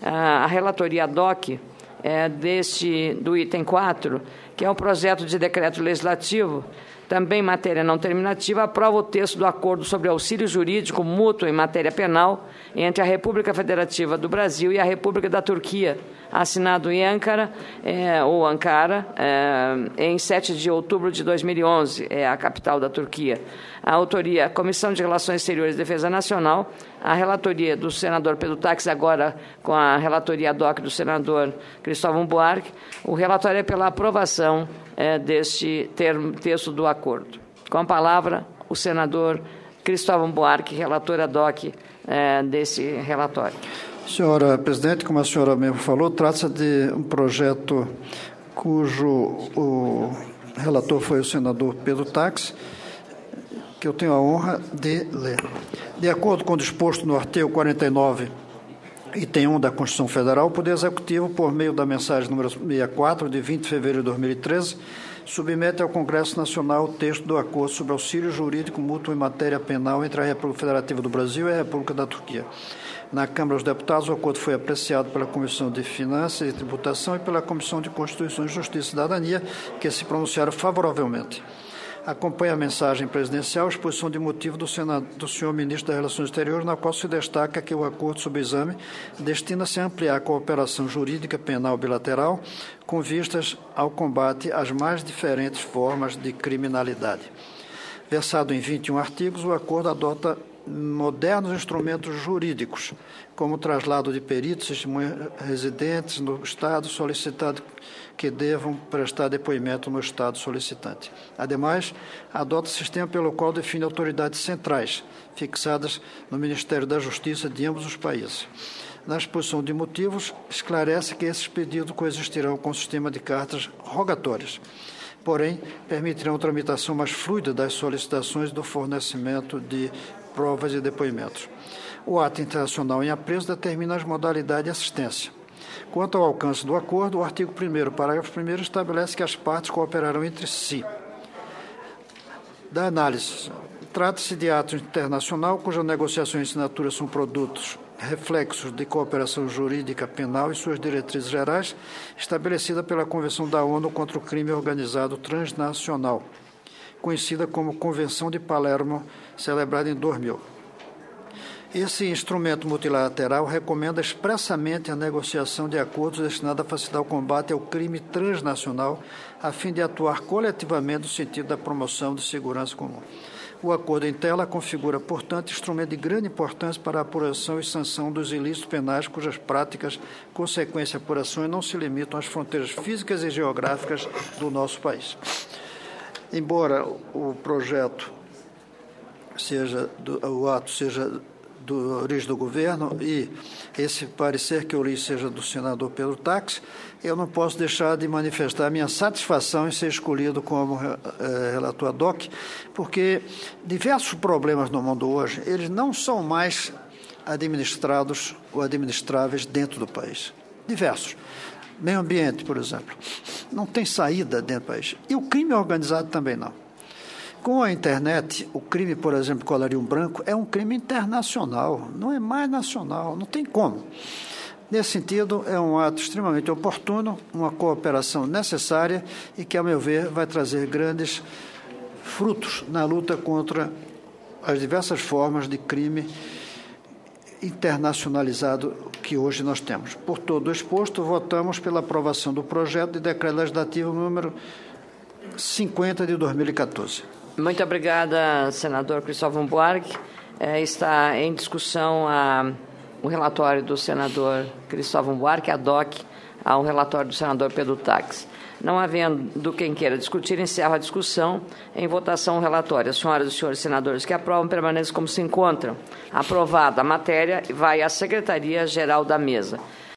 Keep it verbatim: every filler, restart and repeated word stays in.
a relatoria ad hoc é, deste, do item quatro, que é o projeto de decreto legislativo, também matéria não terminativa, aprova o texto do acordo sobre auxílio jurídico mútuo em matéria penal entre a República Federativa do Brasil e a República da Turquia, assinado em Ankara, é, ou Ankara, é, em sete de outubro de dois mil e onze, é a capital da Turquia. A autoria, Comissão de Relações Exteriores e Defesa Nacional, a relatoria do senador Pedro Taques, agora com a relatoria ad hoc do senador Cristóvão Buarque. O relatório é pela aprovação é, deste termo, texto do acordo. Com a palavra, o senador Cristóvão Buarque, relator ad hoc é, desse relatório. Senhora Presidente, como a senhora mesmo falou, trata-se de um projeto cujo o relator foi o senador Pedro Taques, que eu tenho a honra de ler. De acordo com o disposto no artigo quarenta e nove, item um da Constituição Federal, o Poder Executivo, por meio da mensagem número sessenta e quatro, de vinte de fevereiro de dois mil e treze, submete ao Congresso Nacional o texto do acordo sobre auxílio jurídico mútuo em matéria penal entre a República Federativa do Brasil e a República da Turquia. Na Câmara dos Deputados, o acordo foi apreciado pela Comissão de Finanças e Tributação e pela Comissão de Constituição, Justiça e Cidadania, que se pronunciaram favoravelmente. Acompanha a mensagem presidencial a exposição de motivo do, Senado, do senhor Ministro das Relações Exteriores, na qual se destaca que o acordo sob exame destina-se a ampliar a cooperação jurídica penal bilateral com vistas ao combate às mais diferentes formas de criminalidade. Versado em vinte e um artigos, o acordo adota modernos instrumentos jurídicos, como o traslado de peritos residentes no Estado solicitado que devam prestar depoimento no Estado solicitante. Ademais, adota sistema pelo qual define autoridades centrais, fixadas no Ministério da Justiça de ambos os países. Na exposição de motivos, esclarece que esses pedidos coexistirão com o sistema de cartas rogatórias, porém, permitirão a tramitação mais fluida das solicitações do fornecimento de provas e depoimentos. O ato internacional em apreço determina as modalidades de assistência. Quanto ao alcance do acordo, o artigo primeiro, parágrafo primeiro, estabelece que as partes cooperarão entre si. Da análise, trata-se de ato internacional cuja negociação e assinatura são produtos reflexos de cooperação jurídica penal e suas diretrizes gerais, estabelecida pela Convenção da ONU contra o Crime Organizado Transnacional, conhecida como Convenção de Palermo, celebrada em dois mil. Esse instrumento multilateral recomenda expressamente a negociação de acordos destinados a facilitar o combate ao crime transnacional, a fim de atuar coletivamente no sentido da promoção de segurança comum. O acordo em tela configura, portanto, instrumento de grande importância para a apuração e sanção dos ilícitos penais cujas práticas, consequência e apurações não se limitam às fronteiras físicas e geográficas do nosso país. Embora o projeto seja, do, o ato seja do origem do governo e esse parecer que eu li seja do senador Pedro Taques, eu não posso deixar de manifestar minha satisfação em ser escolhido como é, relator ad hoc, porque diversos problemas no mundo hoje, eles não são mais administrados ou administráveis dentro do país. Diversos. Meio ambiente, por exemplo, não tem saída dentro do país. E o crime organizado também não. Com a internet, o crime, por exemplo, colarinho branco, é um crime internacional, não é mais nacional, não tem como. Nesse sentido, é um ato extremamente oportuno, uma cooperação necessária e que, a meu ver, vai trazer grandes frutos na luta contra as diversas formas de crime internacionalizado que hoje nós temos. Por todo o exposto, votamos pela aprovação do projeto de decreto legislativo número cinquenta de dois mil e quatorze. Muito obrigada, senador Cristóvão Buarque. É, está em discussão a, o relatório do senador Cristóvão Buarque, ad hoc ao relatório do senador Pedro Taques. Não havendo quem queira discutir, encerro a discussão. Em votação o relatório. As senhoras e os senhores senadores que aprovam permanecem como se encontram. Aprovada a matéria, vai à Secretaria-Geral da Mesa.